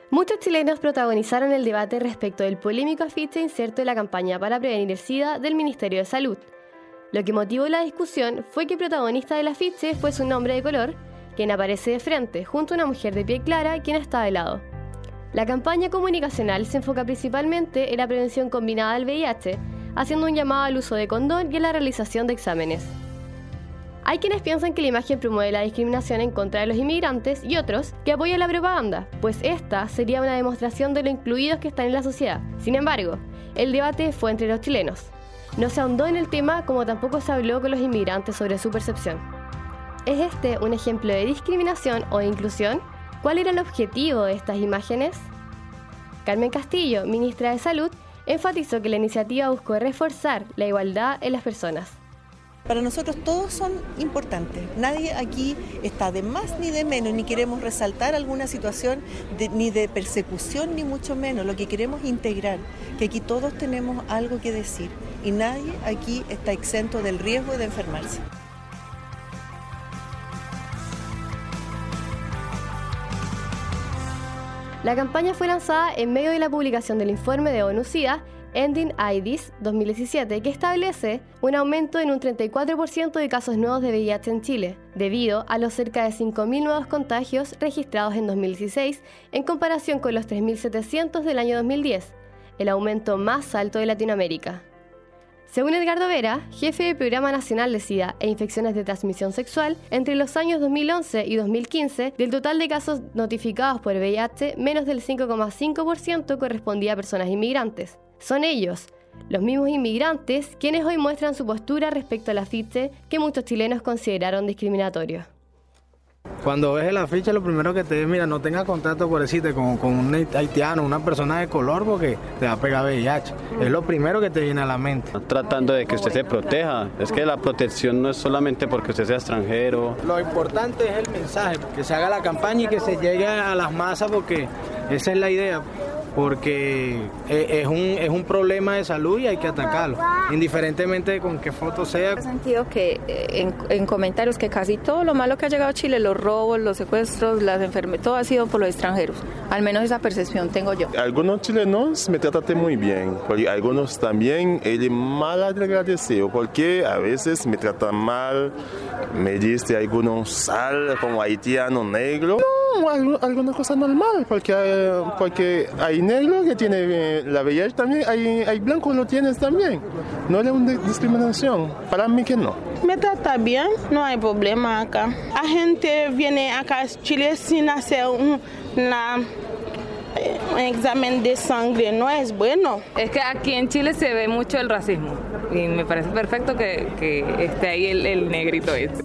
Muchos chilenos protagonizaron el debate respecto del polémico afiche inserto en la campaña para prevenir el SIDA del Ministerio de Salud. Lo que motivó la discusión fue que el protagonista del afiche fuese un hombre de color, quien aparece de frente, junto a una mujer de piel clara, quien está de lado. La campaña comunicacional se enfoca principalmente en la prevención combinada del VIH, haciendo un llamado al uso de condón y a la realización de exámenes. Hay quienes piensan que la imagen promueve la discriminación en contra de los inmigrantes y otros que apoyan la propaganda, pues esta sería una demostración de lo incluidos que están en la sociedad. Sin embargo, el debate fue entre los chilenos. No se ahondó en el tema, como tampoco se habló con los inmigrantes sobre su percepción. ¿Es este un ejemplo de discriminación o de inclusión? ¿Cuál era el objetivo de estas imágenes? Carmen Castillo, ministra de Salud, enfatizó que la iniciativa buscó reforzar la igualdad en las personas. Para nosotros todos son importantes. Nadie aquí está de más ni de menos, ni queremos resaltar alguna situación ni de persecución, ni mucho menos. Lo que queremos es integrar, que aquí todos tenemos algo que decir y nadie aquí está exento del riesgo de enfermarse. La campaña fue lanzada en medio de la publicación del informe de ONU-SIDA Ending AIDS 2017, que establece un aumento en un 34% de casos nuevos de VIH en Chile, debido a los cerca de 5.000 nuevos contagios registrados en 2016 en comparación con los 3.700 del año 2010, el aumento más alto de Latinoamérica. Según Edgardo Vera, jefe del Programa Nacional de SIDA e Infecciones de Transmisión Sexual, entre los años 2011 y 2015, del total de casos notificados por VIH, menos del 5,5% correspondía a personas inmigrantes. Son ellos, los mismos inmigrantes, quienes hoy muestran su postura respecto al afiche que muchos chilenos consideraron discriminatorio. Cuando ves el afiche, lo primero que te dice, mira, no tengas contacto con un haitiano, una persona de color, porque te va a pegar VIH. Es lo primero que te viene a la mente. Tratando de que usted se proteja. Es que la protección no es solamente porque usted sea extranjero. Lo importante es el mensaje, que se haga la campaña y que se llegue a las masas, porque esa es la idea. Porque es un problema de salud y hay que atacarlo, indiferentemente de con qué foto sea. He sentido que en comentarios que casi todo lo malo que ha llegado a Chile, los robos, los secuestros, las enfermedades, todo ha sido por los extranjeros. Al menos esa percepción tengo yo. Algunos chilenos me tratan muy bien, porque algunos también él mal agradecido, porque a veces me tratan mal, me dice algunos sal como haitiano negro. No, alguna cosa normal, porque hay negro que tiene la VIH también, hay blanco lo tienes también. No es una discriminación, para mí que no. Me trata bien, no hay problema acá. La gente viene acá a Chile sin hacer un examen de sangre, no es bueno. Es que aquí en Chile se ve mucho el racismo y me parece perfecto que esté ahí el negrito este.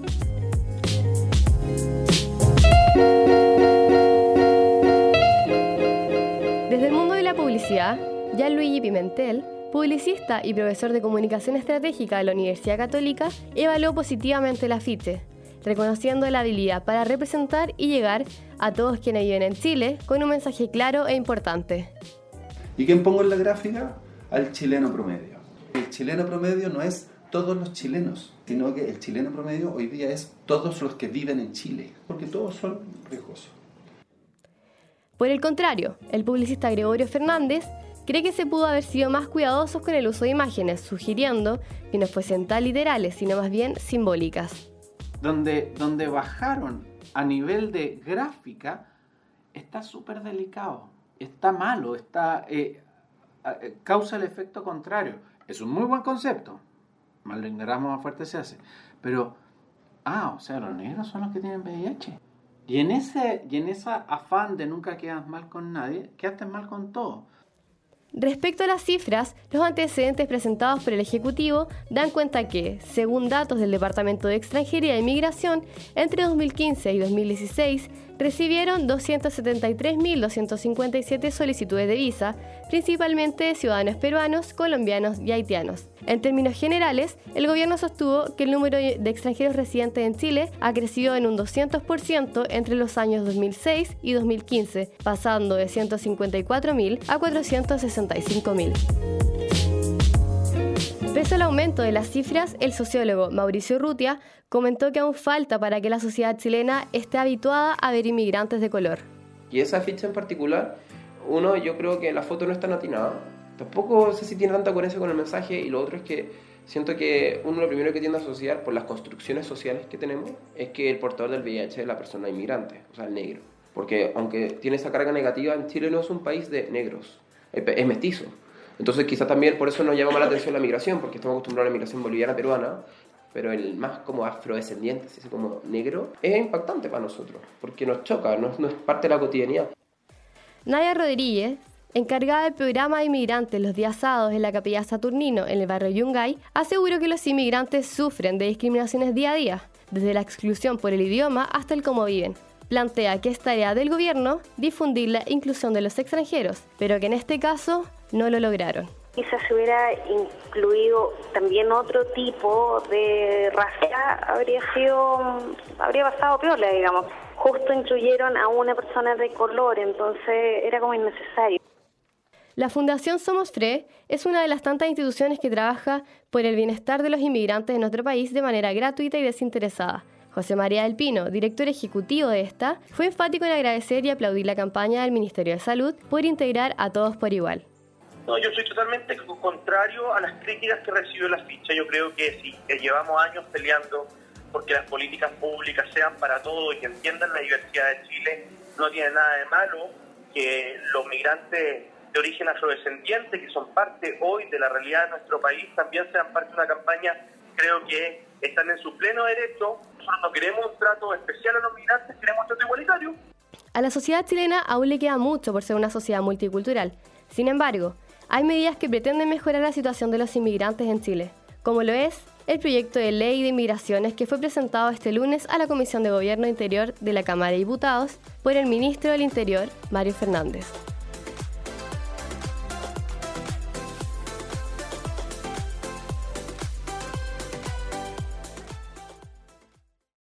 Desde el mundo de la publicidad, Gianluigi Pimentel, publicista y profesor de comunicación estratégica de la Universidad Católica, evaluó positivamente el afiche, reconociendo la habilidad para representar y llegar a todos quienes viven en Chile con un mensaje claro e importante. ¿Y quién pongo en la gráfica? Al chileno promedio. El chileno promedio no es todos los chilenos, sino que el chileno promedio hoy día es todos los que viven en Chile, porque todos son riesgosos. Por el contrario, el publicista Gregorio Fernández cree que se pudo haber sido más cuidadosos con el uso de imágenes, sugiriendo que no fuesen tan literales, sino más bien simbólicas. Donde bajaron a nivel de gráfica, está súper delicado, está malo, causa el efecto contrario. Es un muy buen concepto, más lo ignoramos, más fuerte se hace, pero, o sea, los negros son los que tienen VIH. Y en ese afán de nunca quedas mal con nadie, quedaste mal con todo. Respecto a las cifras, los antecedentes presentados por el Ejecutivo dan cuenta que, según datos del Departamento de Extranjería e Inmigración, entre 2015 y 2016 recibieron 273.257 solicitudes de visa, principalmente de ciudadanos peruanos, colombianos y haitianos. En términos generales, el gobierno sostuvo que el número de extranjeros residentes en Chile ha crecido en un 200% entre los años 2006 y 2015, pasando de 154.000 a 465.000. Pese al aumento de las cifras, el sociólogo Mauricio Urrutia comentó que aún falta para que la sociedad chilena esté habituada a ver inmigrantes de color. Y esa ficha en particular Uno, yo creo que la foto no es tan atinada. Tampoco sé si tiene tanta coherencia con el mensaje. Y lo otro es que siento que uno lo primero que tiende a asociar por las construcciones sociales que tenemos es que el portador del VIH es la persona inmigrante, o sea, el negro. Porque aunque tiene esa carga negativa, en Chile no es un país de negros, es mestizo. Entonces quizás también por eso nos llama más la atención la migración, porque estamos acostumbrados a la migración boliviana, peruana, pero el más como afrodescendiente, así como negro, es impactante para nosotros, porque nos choca, no es parte de la cotidianidad. Nadia Rodríguez, encargada del programa de inmigrantes los días sábados en la Capilla Saturnino, en el barrio Yungay, aseguró que los inmigrantes sufren de discriminaciones día a día, desde la exclusión por el idioma hasta el cómo viven. Plantea que es tarea del gobierno difundir la inclusión de los extranjeros, pero que en este caso no lo lograron. Quizás se hubiera incluido también otro tipo de raza, habría pasado piola, digamos. Justo incluyeron a una persona de color, entonces era como innecesario. La Fundación Somos FRE es una de las tantas instituciones que trabaja por el bienestar de los inmigrantes en nuestro país de manera gratuita y desinteresada. José María del Pino, director ejecutivo de esta, fue enfático en agradecer y aplaudir la campaña del Ministerio de Salud por integrar a todos por igual. No, yo soy totalmente contrario a las críticas que recibió la ficha. Yo creo que sí, que llevamos años peleando porque las políticas públicas sean para todos y que entiendan la diversidad de Chile. No tiene nada de malo que los migrantes de origen afrodescendiente, que son parte hoy de la realidad de nuestro país, también sean parte de una campaña. Creo que están en su pleno derecho. Nosotros no queremos un trato especial a los migrantes, queremos un trato igualitario. A la sociedad chilena aún le queda mucho por ser una sociedad multicultural. Sin embargo, hay medidas que pretenden mejorar la situación de los inmigrantes en Chile, como lo es el proyecto de ley de inmigraciones que fue presentado este lunes a la Comisión de Gobierno Interior de la Cámara de Diputados por el ministro del Interior, Mario Fernández.